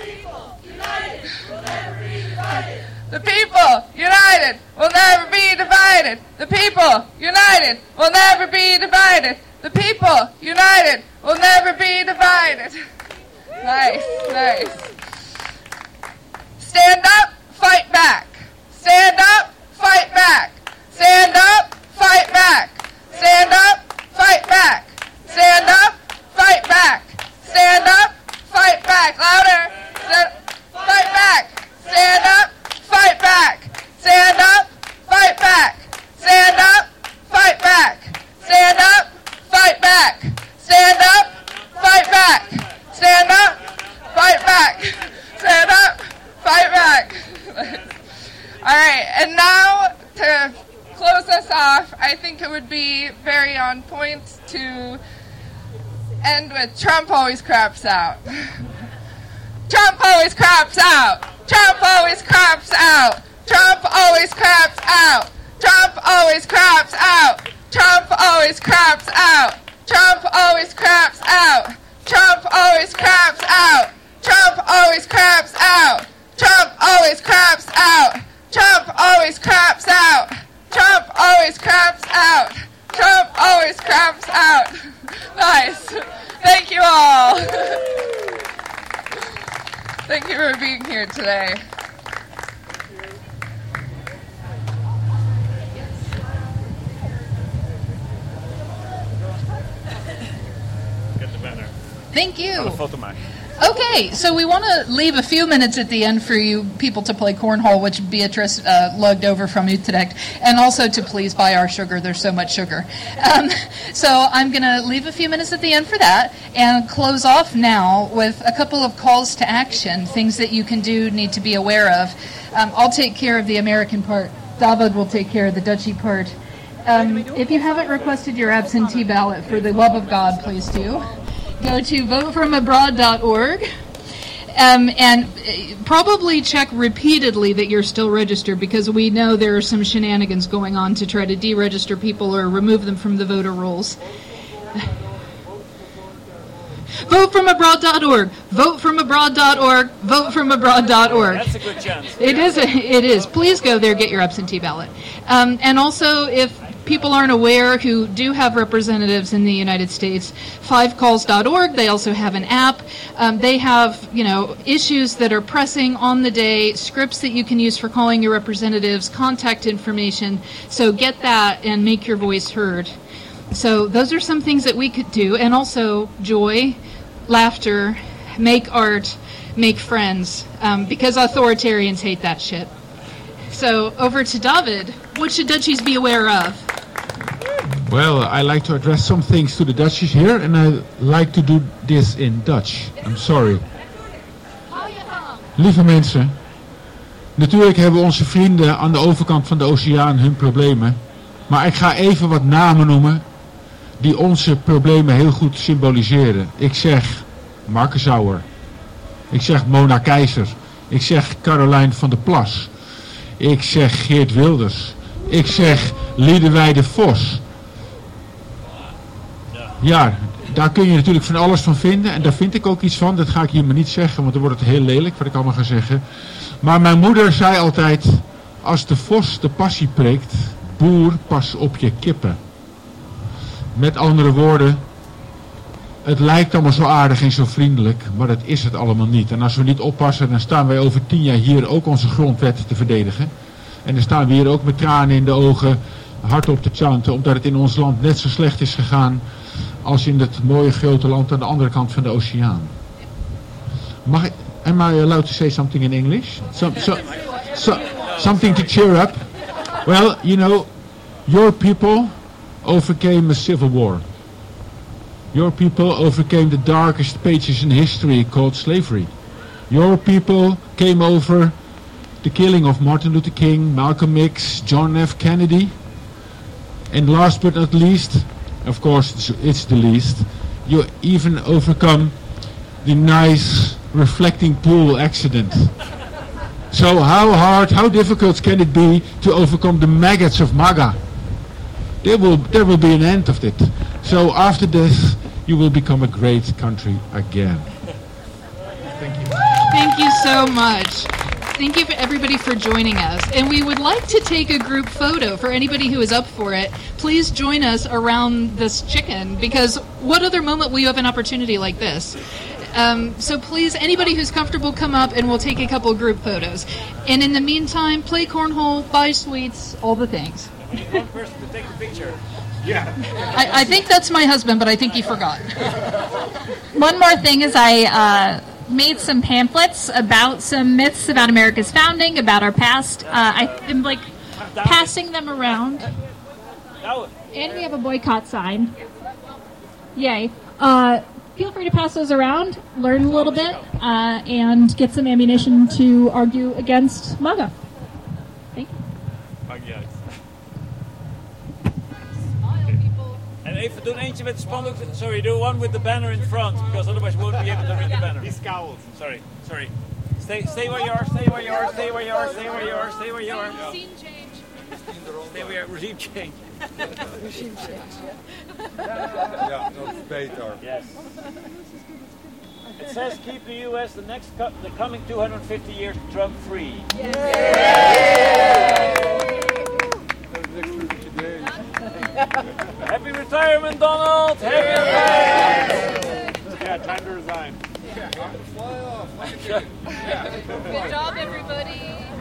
The people united will never be divided. The people united will never be divided. The people united will never be divided. Nice, nice. Stand up, fight back. Stand up, fight back. Stand up, fight back. Stand up, fight back. Stand up, fight back. Stand up, fight back. Louder. Stand, fight back. Stand up, fight back. Stand up, fight back. Stand up, fight back. Stand up, fight back. Stand up, fight back. Stand up, fight back. Stand up, fight back. All right, and now to close us off, I think it would be very on point to end with Trump always craps out. Trump always craps out. Trump always craps out. Trump always craps out. Trump always craps out. Trump always craps out. Trump always craps out. Trump always craps out. Trump always craps out. Trump always craps out. Trump always craps out. Trump always craps out. Trump always craps out. Nice. Thank you all. Thank you for being here today. Get the banner. Thank you. Gaan een foto maken. Okay, so we want to leave a few minutes at the end for you people to play cornhole, which Beatrice uh, lugged over from Utrecht, and also to please buy our sugar. There's so much sugar. Um, so I'm going to leave a few minutes at the end for that and close off now with a couple of calls to action, things that you can do, need to be aware of. Um, I'll take care of the American part. David will take care of the Dutchy part. Um, if you haven't requested your absentee ballot, for the love of God, please do. Go to vote from abroad dot org um, and probably check repeatedly that you're still registered, because we know there are some shenanigans going on to try to deregister people or remove them from the voter rolls. vote from abroad dot org. vote from abroad dot org. vote from abroad dot org. That's a good chance. It is. A, it is. Please go there, get your absentee ballot. Um, and also, if people aren't aware who do have representatives in the United States, five calls dot org, they also have an app. Um, they have, you know, issues that are pressing on the day, scripts that you can use for calling your representatives, contact information. So get that and make your voice heard. So those are some things that we could do. And also joy, laughter, make art, make friends, um, because authoritarians hate that shit. So over to David. What should Dutchies be aware of? Well, I like to address some things to the Dutchies here, and I like to do this in Dutch. I'm sorry. Lieve mensen, natuurlijk hebben onze vrienden aan de overkant van de oceaan hun problemen. Maar ik ga even wat namen noemen die onze problemen heel goed symboliseren. Ik zeg Marcus Sauer. Ik zeg Mona Keizer. Ik zeg Caroline van der Plas. Ik zeg Geert Wilders. Ik zeg Liederwijde Vos. Ja, daar kun je natuurlijk van alles van vinden. En daar vind ik ook iets van. Dat ga ik hier maar niet zeggen, want dan wordt het heel lelijk wat ik allemaal ga zeggen. Maar mijn moeder zei altijd, als de vos de passie preekt, boer, pas op je kippen. Met andere woorden, het lijkt allemaal zo aardig en zo vriendelijk, maar dat is het allemaal niet. En als we niet oppassen, dan staan wij over tien jaar hier ook onze grondwet te verdedigen. En dan staan we hier ook met tranen in de ogen hardop te chanten, omdat het in ons land net zo slecht is gegaan als in het mooie grote land aan de andere kant van de oceaan. Mag ik, am I allowed to say something in English? Some, so, so, something to cheer up? Well, you know, your people overcame a civil war. Your people overcame the darkest pages in history called slavery. Your people came over the killing of Martin Luther King, Malcolm X, John F. Kennedy. And last but not least, of course it's, it's the least, you even overcome the nice reflecting pool accident. So how hard, how difficult can it be to overcome the maggots of MAGA? There will, there will be an end of it. So after this, you will become a great country again. Thank you. Thank you so much. Thank you for everybody for joining us. And we would like to take a group photo for anybody who is up for it. Please join us around this chicken, because what other moment will you have an opportunity like this? Um, so please, anybody who's comfortable, come up and we'll take a couple group photos. And in the meantime, play cornhole, buy sweets, all the things. One person to take the picture. Yeah. I, I think that's my husband, but I think he forgot. One more thing is I uh, made some pamphlets about some myths about America's founding, about our past. Uh, I've been like passing them around. And we have a boycott sign. Yay. Uh, feel free to pass those around, learn a little bit, uh, and get some ammunition to argue against MAGA. Thank you. En even doen eentje met de spandoek. Sorry, do one with the banner in front, because otherwise we won't be able to read the banner. He scowled. Sorry, sorry. Stay, stay where you are. Stay where you are. Stay where you are. Stay where you are. Stay where you are. Regime change. Stay where you are. Regime change. Regime change. Yeah, that's better. Yes. It says keep the U S the next co- the coming two hundred fifty years Trump free. Yeah. Happy retirement, Donald! Happy retirement! Yeah, time to resign. Yeah. Fly off. Good job, everybody.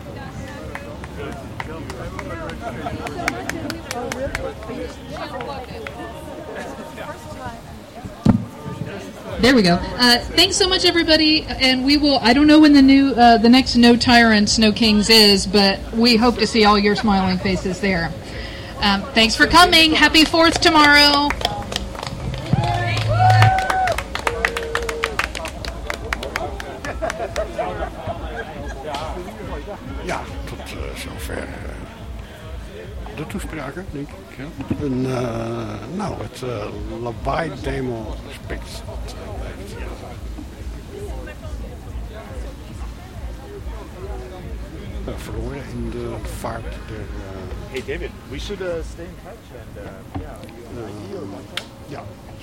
There we go. Uh, thanks so much, everybody, and we will. I don't know when the new, uh, the next No Tyrants, No Kings is, but we hope to see all your smiling faces there. Um, thanks for coming. Happy Fourth tomorrow. Ja, tot uh, zover uh, de toespraken, denk ik. Ja. En, uh, nou, het uh, lawaai-demo respect. Uh, verloren in de vaart der... Uh, Hey David, we should uh, stay in touch and uh, yeah, are you an I D or what? Ja.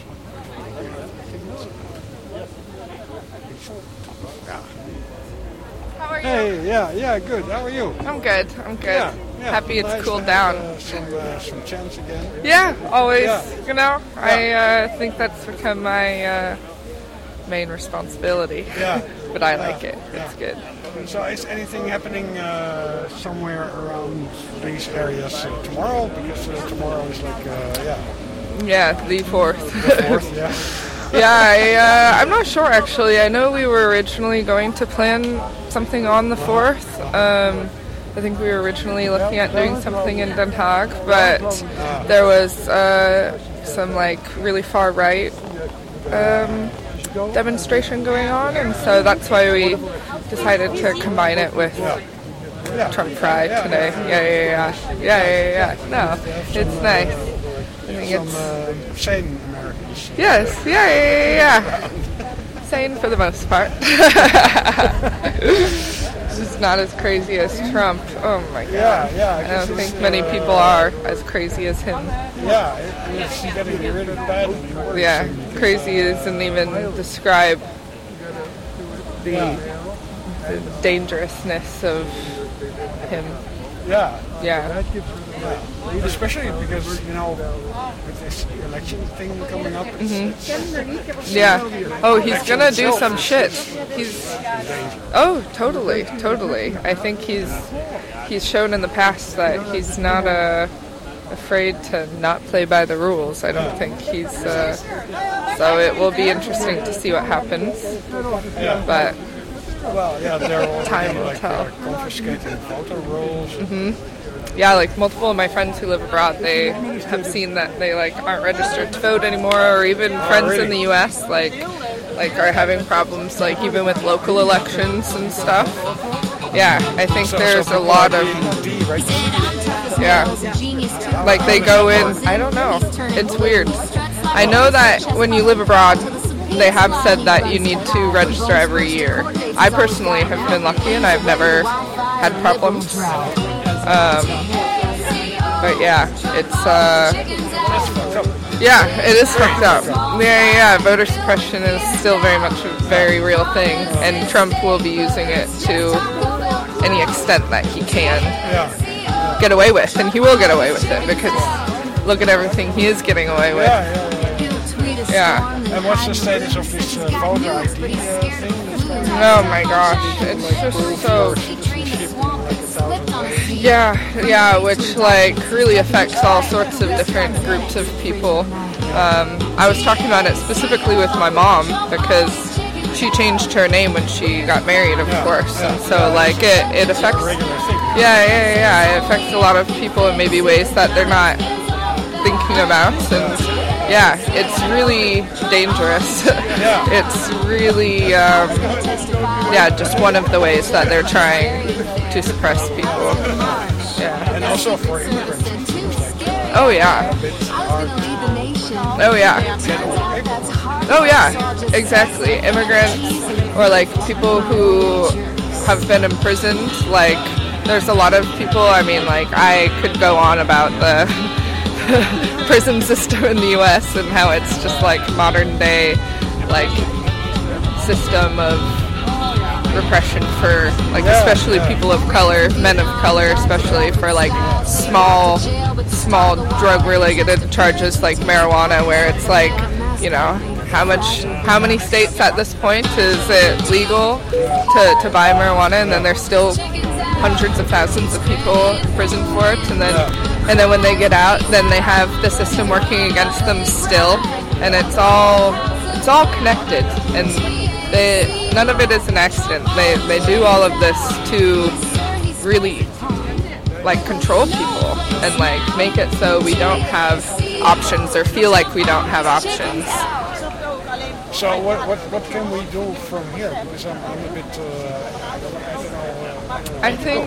Ja. How are you? Hey, yeah, yeah, good. How are you? I'm good. I'm good. Yeah, yeah. Happy it's Nice cooled to have, down. Uh, some, uh, some chance again. Yeah, always. Yeah. You know, Yeah. I uh, think that's become my uh, main responsibility. Yeah. But I Yeah. like it. Yeah. It's good. So is anything happening uh, somewhere around these areas uh, tomorrow? Because uh, tomorrow is like, uh, yeah. Yeah, the fourth. The fourth, yeah. Yeah, I, uh, I'm not sure actually. I know we were originally going to plan something on the fourth. Um, I think we were originally looking at doing something in Den Haag, but there was uh, some like really far right um, demonstration going on, and so that's why we decided to combine it with Trump Pride today. Yeah, yeah, yeah, yeah, yeah, yeah. No, it's nice. I think Some it's uh, sane Americans. yes, yeah, yeah, yeah, yeah. Sane for the most part. Just not as crazy as Trump. Oh my God. Yeah, yeah, I I guess don't it's, think many uh, people are as crazy as him. Yeah, it, it's getting really bad anymore. Yeah, crazy doesn't even describe the, the dangerousness of him. Yeah. Yeah. Yeah. Especially because, you know, with this election thing coming up. It's, Mhm. it's, Yeah. Oh, he's election gonna do itself some is- shit. He's. Oh, totally, totally. I think he's he's shown in the past that he's not uh, afraid to not play by the rules. I don't think he's. Uh, so it will be interesting to see what happens. But Well, yeah, they're all time will like, tell. uh, confiscating voter rolls. hmm Yeah, like multiple of my friends who live abroad, they have seen that they like aren't registered to vote anymore, or even friends in the U S like like are having problems like even with local elections and stuff. Yeah, I think So- there's so a lot of people are being deregistered. yeah. Like they go in. I don't know. It's weird. I know that when you live abroad, they have said that you need to register every year. I personally have been lucky and I've never had problems. Um, but yeah, it's uh, yeah, it is fucked up. Yeah, yeah, yeah, voter suppression is still very much a very real thing, and Trump will be using it to any extent that he can get away with, and he will get away with it because look at everything he is getting away with. Yeah. And what's the status of this uh, voter I D uh, thing? That's going on? Oh my gosh, it's just so. Yeah, yeah, which like really affects all sorts of different groups of people. Um, I was talking about it specifically with my mom because she changed her name when she got married, of course, and so like it, it affects. Yeah, yeah, yeah, it affects a lot of people in maybe ways that they're not thinking about, and yeah, it's really dangerous. It's really, um, yeah, just one of the ways that they're trying to suppress people. Yeah. And also for immigrants. Oh yeah. Oh yeah. Oh yeah. Exactly. Immigrants or like people who have been imprisoned. Like there's a lot of people. I mean, like I could go on about the prison system in the U S and how it's just like modern day like system of repression for like especially people of color, men of color, especially for like small small drug related charges like marijuana, where it's like, you know, how much how many states at this point is it legal to, to buy marijuana, and then there's still hundreds of thousands of people in prison for it, and then and then when they get out, then they have the system working against them still, and it's all it's all connected, and they, none of it is an accident. They they do all of this to really like control people and like make it so we don't have options or feel like we don't have options. So what what what can we do from here? Because I'm, I'm a bit uh, I don't know. I think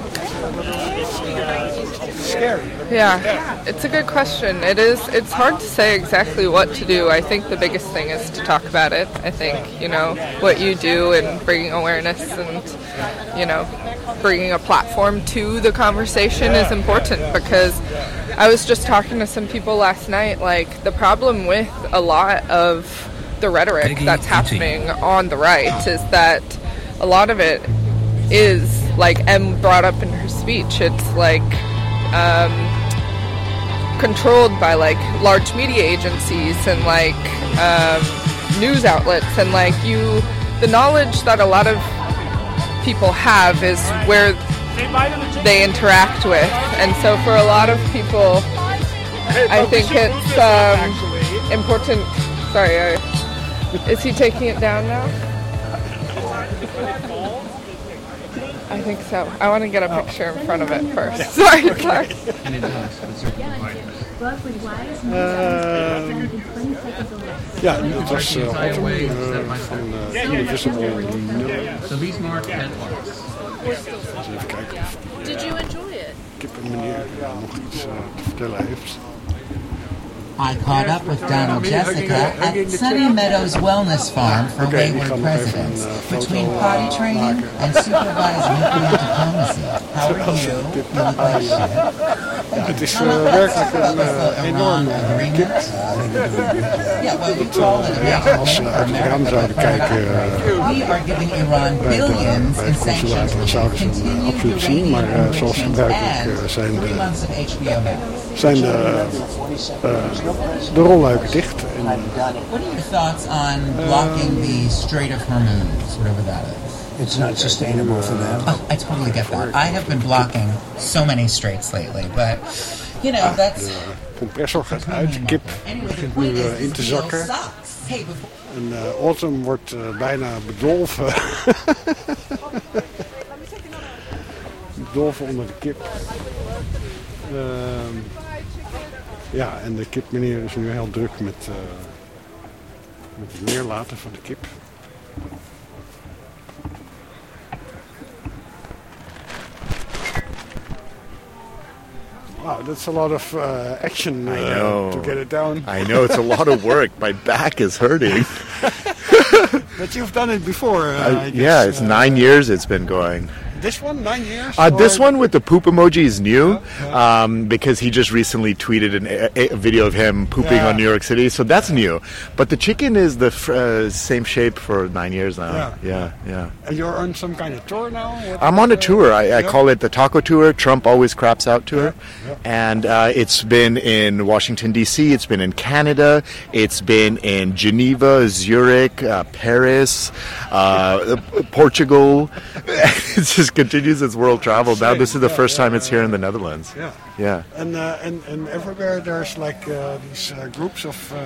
It's scary. Yeah, it's a good question. It is. It's hard to say exactly what to do. I think the biggest thing is to talk about it. I think, you know, what you do and bringing awareness and, you know, bringing a platform to the conversation is important, because I was just talking to some people last night, like the problem with a lot of the rhetoric that's happening on the right is that a lot of it is, like Em brought up in her speech, it's like um, controlled by like large media agencies and like um, news outlets, and like you, the knowledge that a lot of people have is where they interact with, and so for a lot of people, I think it's um, important. Sorry, I, is he taking it down now? I think so. I want to get a picture in front of it first. Sorry, Clark. Um, Ja, het was uh, Autumn uh, van uh, Indivisible Netherlands. So these mark ten marks. Dus even kijken of die Did you enjoy it? kippenmeneer uh, nog iets uh, te vertellen heeft. I caught up with Donald Jessica at Sunny Meadows Wellness Farm for wayward presidents. Between potty training and supervised nuclear diplomacy. How are you? You look like shit. Ja, het is uh, werkelijk een uh, enorme kip. Yeah, well, you call it Ja, als we uit het raam zouden kijken uh, We are giving Iran bij, de, billions bij in het consulaat, dan zouden ze hem uh, absoluut zien. Maar uh, zoals gebruikelijk uh, zijn de, zijn de, uh, de rolluiken dicht. En, What are your thoughts on blocking the Strait of Hormuz, whatever that is? It's not sustainable for them. Oh, I totally get that. I have been blocking so many straits lately, but, you know, that's... De compressor gaat uit, de kip begint nu uh, in te zakken. En uh, Autumn wordt uh, bijna bedolven. bedolven onder de kip. Uh, ja, en de kipmeneer is nu heel druk met, uh, met het neerlaten van de kip. Wow, that's a lot of uh, action uh, I know. to get it down. I know, it's a lot of work. My back is hurting. But you've done it before. Uh, Uh, I guess, yeah, it's uh, nine years it's been going. This one, nine years? Uh, this or- one with the poop emoji is new um, because he just recently tweeted an, a, a video of him pooping Yeah. on New York City, so that's new. But the chicken is the f- uh, same shape for nine years now. Yeah. yeah, yeah. And you're on some kind of tour now? What I'm is, on a uh, tour. I, I yeah? call it the Taco Tour. Trump always craps out tour. Yeah. And uh, it's been in Washington, D C. It's been in Canada. It's been in Geneva, Zurich, uh, Paris, uh, Portugal. It just continues its world travel. Now this is the Yeah, first yeah, time it's yeah, here in the Netherlands. Yeah. Yeah. And, uh, and, and everywhere there's like uh, these uh, groups of uh,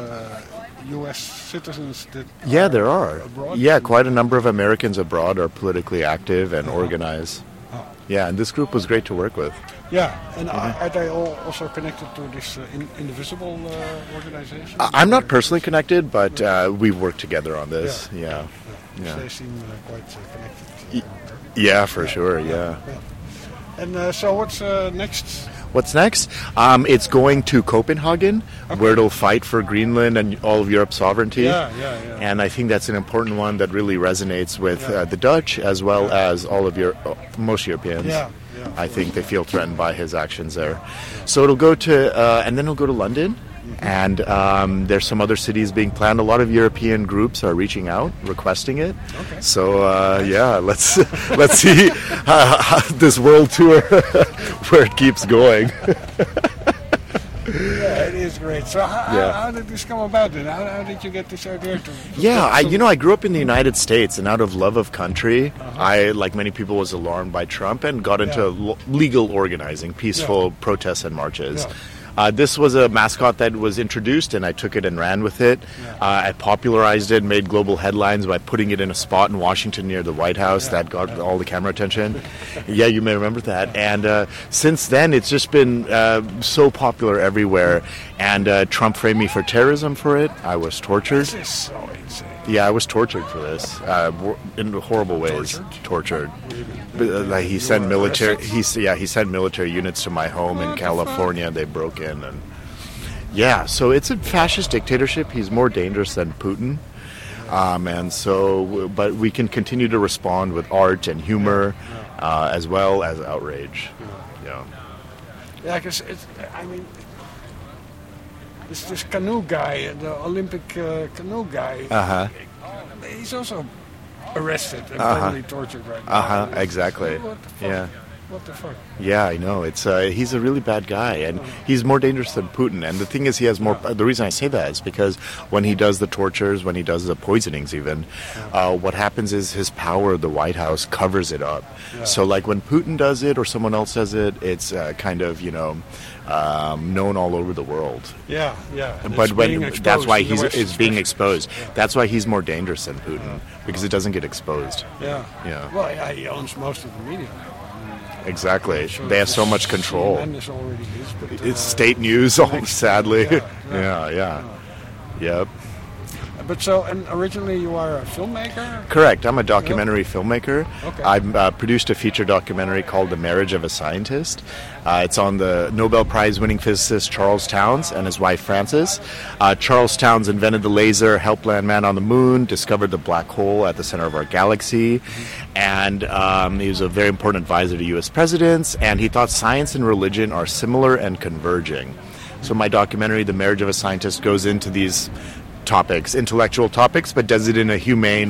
U S citizens that Yeah, there are. abroad? Yeah, quite a number of Americans abroad are politically active and organized. Yeah, and this group was great to work with. Yeah, and Mhm. are, are they all also connected to this uh, in, Indivisible uh, organization? I- I'm not personally connected, but uh, we've worked together on this. Yeah. Yeah. Yeah. Yeah. They seem uh, quite uh, connected. Y- Yeah, for sure. Yeah. And uh, so what's uh, next? What's next? Um, it's going to Copenhagen, where it'll fight for Greenland and all of Europe's sovereignty. Yeah, yeah, yeah. And I think that's an important one that really resonates with uh, the Dutch as well as all of your most Europeans. Yeah, yeah. I think they feel threatened by his actions there. So it'll go to, uh, and then it'll go to London. And um, there's some other cities being planned. A lot of European groups are reaching out, requesting it. Okay. So uh, yeah, let's let's see uh, how this world tour where it keeps going. Yeah, it is great. So how, Yeah. how, how did this come about then? How, how did you get this idea to? Yeah, I, to- you know, I grew up in the United States, and out of love of country, I, like many people, was alarmed by Trump and got into Yeah. lo- legal organizing, peaceful Yeah. protests and marches. Yeah. Uh, this was a mascot that was introduced, and I took it and ran with it. Uh, I popularized it, made global headlines by putting it in a spot in Washington near the White House that got all the camera attention. Yeah, you may remember that. And uh, since then, it's just been uh, so popular everywhere. And uh, Trump framed me for terrorism for it. I was tortured. This is so insane. Yeah, I was tortured for this uh, wor- in horrible ways. Tortured. But, uh, like he sent military. He s- yeah he sent military units to my home in California. They broke in and yeah. So it's a fascist dictatorship. He's more dangerous than Putin. Um, and so, w- but we can continue to respond with art and humor, uh, as well as outrage. Yeah. Yeah, because it's. I mean, this this canoe guy, the Olympic uh, canoe guy. Uh huh. He's also arrested and Uh-huh. totally tortured right now. Uh huh. Exactly. What the fuck? Yeah. What the fuck? Yeah, I know. It's uh, he's a really bad guy, and he's more dangerous than Putin. And the thing is, he has more. The reason I say that is because when he does the tortures, when he does the poisonings, even, uh, what happens is his power, the White House, covers it up. Yeah. So, like when Putin does it or someone else does it, it's uh, kind of you know um, known all over the world. Yeah, yeah. And But it's when being that's exposed why in the he's West is being especially. exposed. That's why he's more dangerous than Putin because it doesn't get exposed. Yeah. Yeah. Well, yeah, he owns most of the media. Exactly. Sure, They have so this much control. C N N is already his, but, It's uh, state news, the oh, next- sadly. yeah, Yeah, yeah. Yep. But so, and originally you are a filmmaker? Correct. I'm a documentary filmmaker. Okay. I've uh, produced a feature documentary called The Marriage of a Scientist. Uh, it's on the Nobel Prize-winning physicist Charles Townes and his wife Frances. Uh, Charles Townes invented the laser, helped land man on the moon, discovered the black hole at the center of our galaxy, and um, he was a very important advisor to U S presidents, and he thought science and religion are similar and converging. So my documentary, The Marriage of a Scientist, goes into these topics, intellectual topics, but does it in a humane